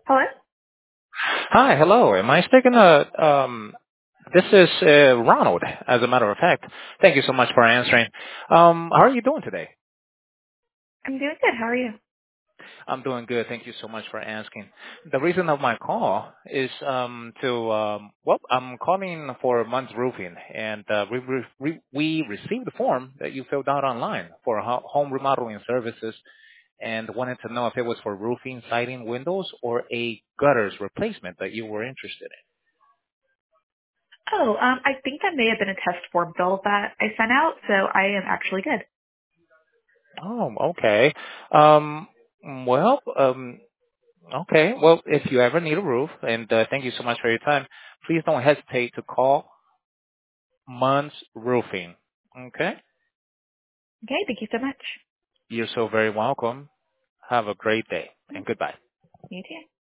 Hello? Hi, hello. Am I speaking this is Ronald, as a matter of fact. Thank you so much for answering. How are you doing today? I'm doing good. How are you? I'm doing good. Thank you so much for asking. The reason of my call is I'm calling for Munz Roofing, and we received the form that you filled out online for home remodeling services, and wanted to know if it was for roofing, siding, windows, or a gutters replacement that you were interested in. Oh, I think that may have been a test form bill that I sent out, so I am actually good. Oh, okay. Um, well, okay. Well, if you ever need a roof, and thank you so much for your time, please don't hesitate to call Munz Roofing. Okay? Okay, thank you so much. You're so very welcome. Have a great day, Mm, and goodbye. You too.